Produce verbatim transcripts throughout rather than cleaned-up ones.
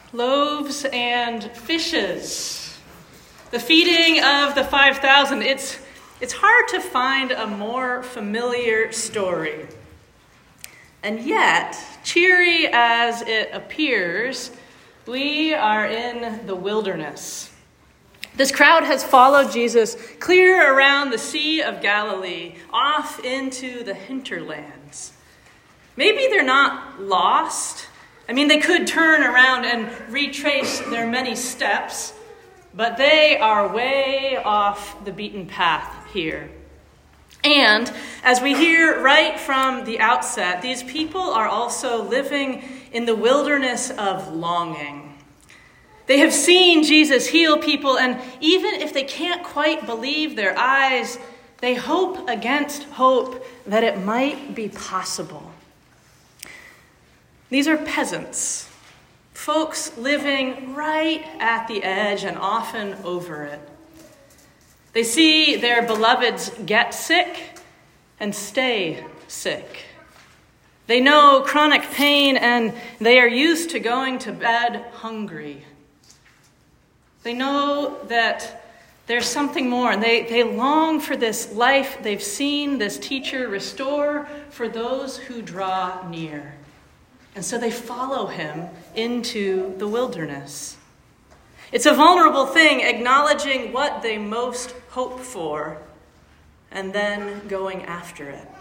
Loaves and fishes. The feeding of the five thousand. It's, it's hard to find a more familiar story. And yet, cheery as it appears, we are in the wilderness. This crowd has followed Jesus clear around the Sea of Galilee, off into the hinterlands. Maybe they're not lost. I mean, they could turn around and retrace their many steps, but they are way off the beaten path here. And as we hear right from the outset, these people are also living in the wilderness of longing. They have seen Jesus heal people, and even if they can't quite believe their eyes, they hope against hope that it might be possible. These are peasants, folks living right at the edge and often over it. They see their beloveds get sick and stay sick. They know chronic pain, and they are used to going to bed hungry. They know that there's something more, and they, they long for this life they've seen this teacher restore for those who draw near. And so they follow him into the wilderness. It's a vulnerable thing, acknowledging what they most hope for and then going after it.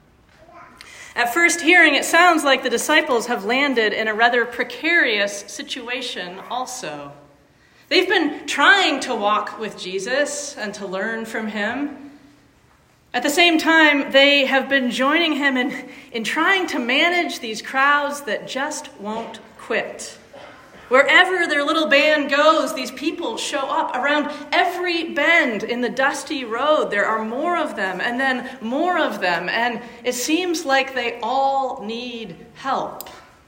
At first hearing, it sounds like the disciples have landed in a rather precarious situation also. They've been trying to walk with Jesus and to learn from him. At the same time, they have been joining him in, in trying to manage these crowds that just won't quit. Wherever their little band goes, these people show up. Around every bend in the dusty road, there are more of them, and then more of them, and it seems like they all need help.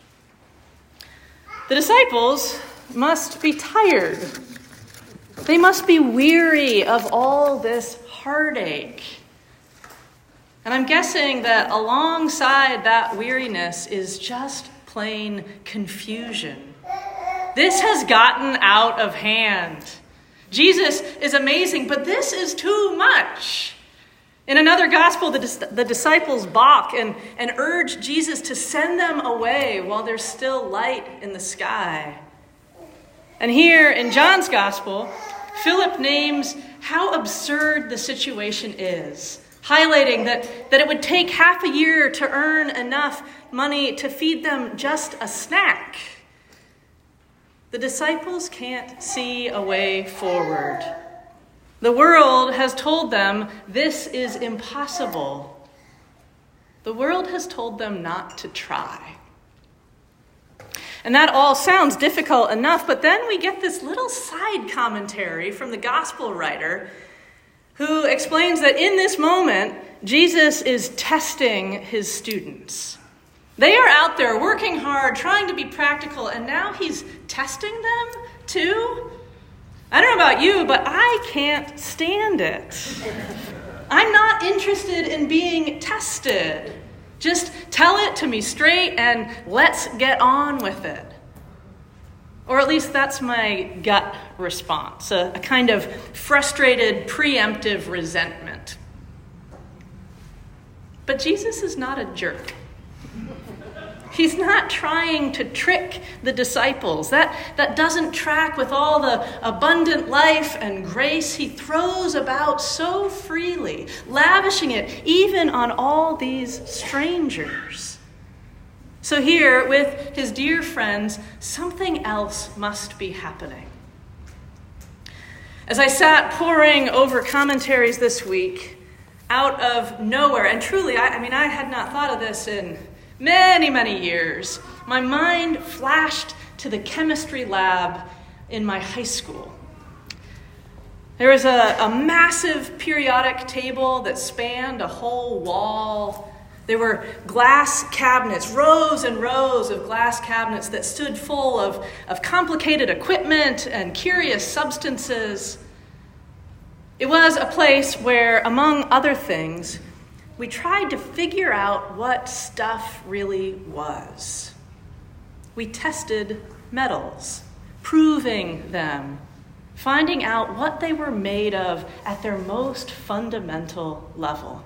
The disciples must be tired. They must be weary of all this heartache. And I'm guessing that alongside that weariness is just plain confusion. This has gotten out of hand. Jesus is amazing, but this is too much. In another gospel, the, dis- the disciples balk and, and urge Jesus to send them away while there's still light in the sky. And here in John's gospel, Philip names how absurd the situation is, highlighting that, that it would take half a year to earn enough money to feed them just a snack. The disciples can't see a way forward. The world has told them this is impossible. The world has told them not to try. And that all sounds difficult enough, but then we get this little side commentary from the gospel writer who explains that in this moment, Jesus is testing his students. They are out there working hard, trying to be practical, and now he's testing them too? I don't know about you, but I can't stand it. I'm not interested in being tested. Just tell it to me straight and let's get on with it. Or at least that's my gut response, a, a kind of frustrated, preemptive resentment. But Jesus is not a jerk. He's not trying to trick the disciples. That, that doesn't track with all the abundant life and grace he throws about so freely, lavishing it even on all these strangers. So here, with his dear friends, something else must be happening. As I sat poring over commentaries this week, out of nowhere, and truly, I, I mean, I had not thought of this in many, many years, my mind flashed to the chemistry lab in my high school. There was a, a massive periodic table that spanned a whole wall. There were glass cabinets, rows and rows of glass cabinets that stood full of, of complicated equipment and curious substances. It was a place where, among other things, we tried to figure out what stuff really was. We tested metals. proving them, finding out what they were made of at their most fundamental level.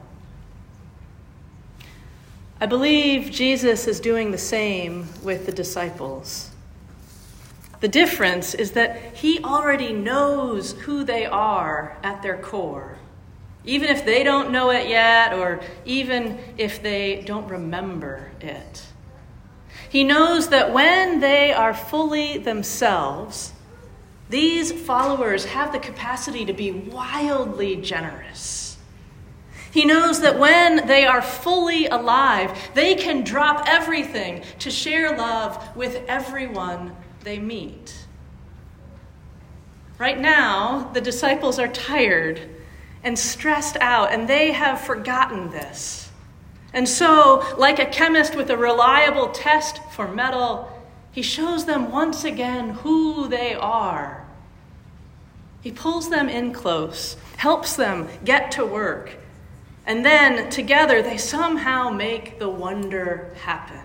I believe Jesus is doing the same with the disciples. The difference is that he already knows who they are at their core, even if they don't know it yet, or even if they don't remember it. He knows that when they are fully themselves, these followers have the capacity to be wildly generous. He knows that when they are fully alive, they can drop everything to share love with everyone they meet. Right now, the disciples are tired and stressed out, and they have forgotten this. And so, like a chemist with a reliable test for metal, he shows them once again who they are. He pulls them in close, helps them get to work, and then together they somehow make the wonder happen.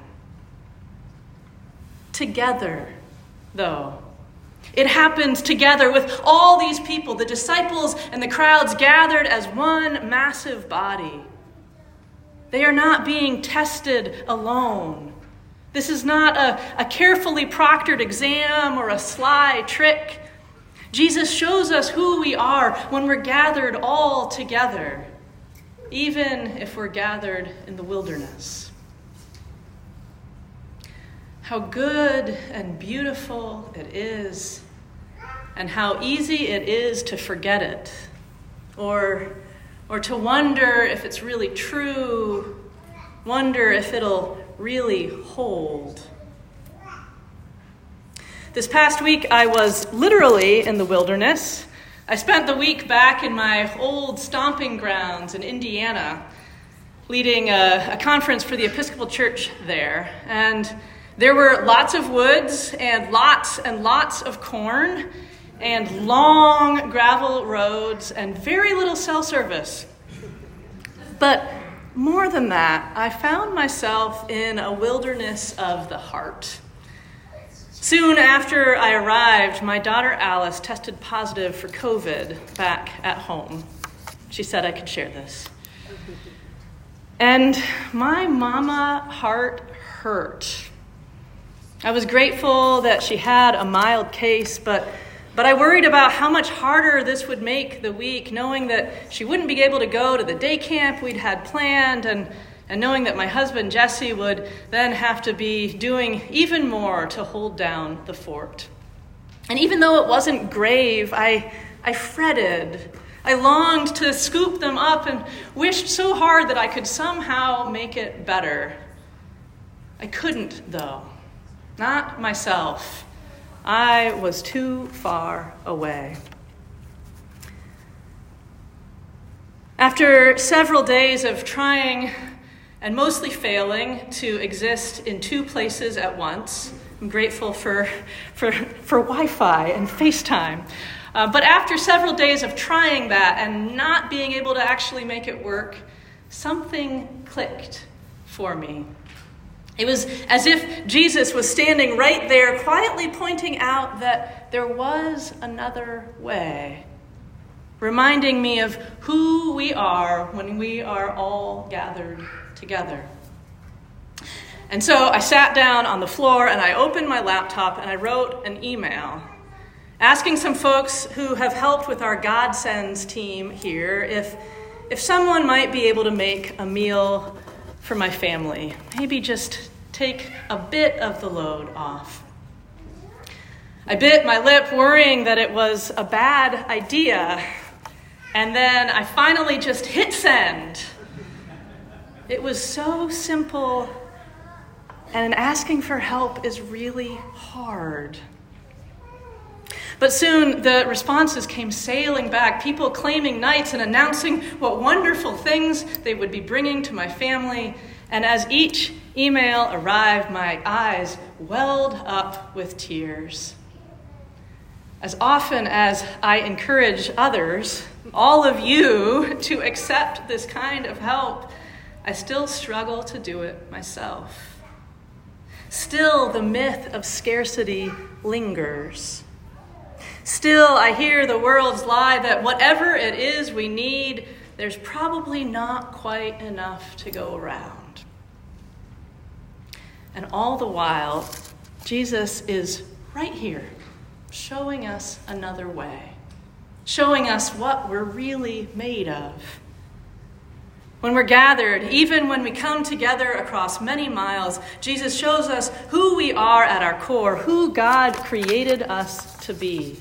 Together, though. It happens together with all these people, the disciples and the crowds gathered as one massive body. They are not being tested alone. This is not a, a carefully proctored exam or a sly trick. Jesus shows us who we are when we're gathered all together, even if we're gathered in the wilderness. How good and beautiful it is, and how easy it is to forget it, or, or to wonder if it's really true, wonder if it'll really hold. This past week, I was literally in the wilderness. I spent the week back in my old stomping grounds in Indiana, leading a, a conference for the Episcopal Church there, and there were lots of woods and lots and lots of corn and long gravel roads and very little cell service. But more than that, I found myself in a wilderness of the heart. Soon after I arrived, my daughter Alice tested positive for COVID back at home. She said I could share this. And my mama heart hurt. I was grateful that she had a mild case, but but I worried about how much harder this would make the week, knowing that she wouldn't be able to go to the day camp we'd had planned, and, and knowing that my husband, Jesse, would then have to be doing even more to hold down the fort. And even though it wasn't grave, I, I fretted. I longed to scoop them up and wished so hard that I could somehow make it better. I couldn't, though. Not myself. I was too far away. After several days of trying and mostly failing to exist in two places at once, I'm grateful for, for, for Wi-Fi and FaceTime. Uh, but after several days of trying that and not being able to actually make it work, something clicked for me. It was as if Jesus was standing right there, quietly pointing out that there was another way, reminding me of who we are when we are all gathered together. And so I sat down on the floor and I opened my laptop and I wrote an email asking some folks who have helped with our God Sends team here if, if someone might be able to make a meal for my family. Maybe just take a bit of the load off. I bit my lip, worrying that it was a bad idea. And then I finally just hit send. It was so simple, and asking for help is really hard. But soon the responses came sailing back, people claiming nights and announcing what wonderful things they would be bringing to my family. And as each email arrived, my eyes welled up with tears. As often as I encourage others, all of you, to accept this kind of help, I still struggle to do it myself. Still, the myth of scarcity lingers. Still, I hear the world's lie that whatever it is we need, there's probably not quite enough to go around. And all the while, Jesus is right here, showing us another way, showing us what we're really made of. When we're gathered, even when we come together across many miles, Jesus shows us who we are at our core, who God created us to be.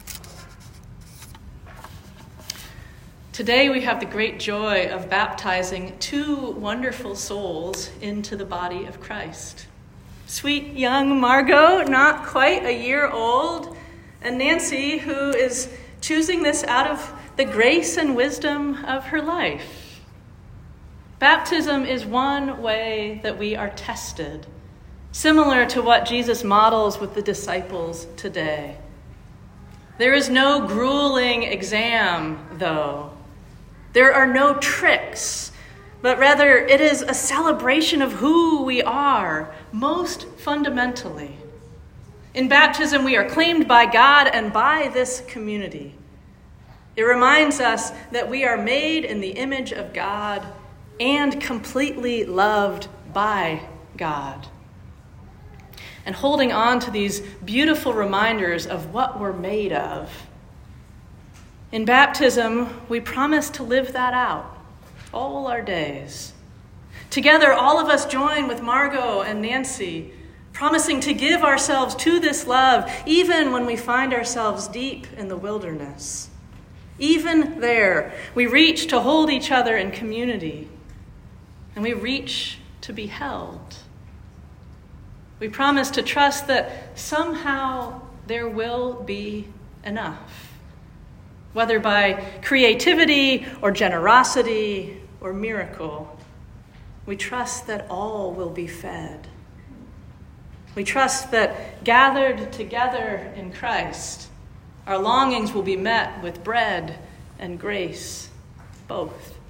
Today we have the great joy of baptizing two wonderful souls into the body of Christ. Sweet young Margot, not quite a year old, and Nancy, who is choosing this out of the grace and wisdom of her life. Baptism is one way that we are tested, similar to what Jesus models with the disciples today. There is no grueling exam, though. There are no tricks, but rather it is a celebration of who we are, most fundamentally. In baptism, we are claimed by God and by this community. It reminds us that we are made in the image of God and completely loved by God. And holding on to these beautiful reminders of what we're made of. In baptism, we promise to live that out all our days. Together, all of us join with Margot and Nancy, promising to give ourselves to this love, even when we find ourselves deep in the wilderness. Even there, we reach to hold each other in community, and we reach to be held. We promise to trust that somehow there will be enough. Whether by creativity or generosity or miracle, we trust that all will be fed. We trust that gathered together in Christ, our longings will be met with bread and grace, both.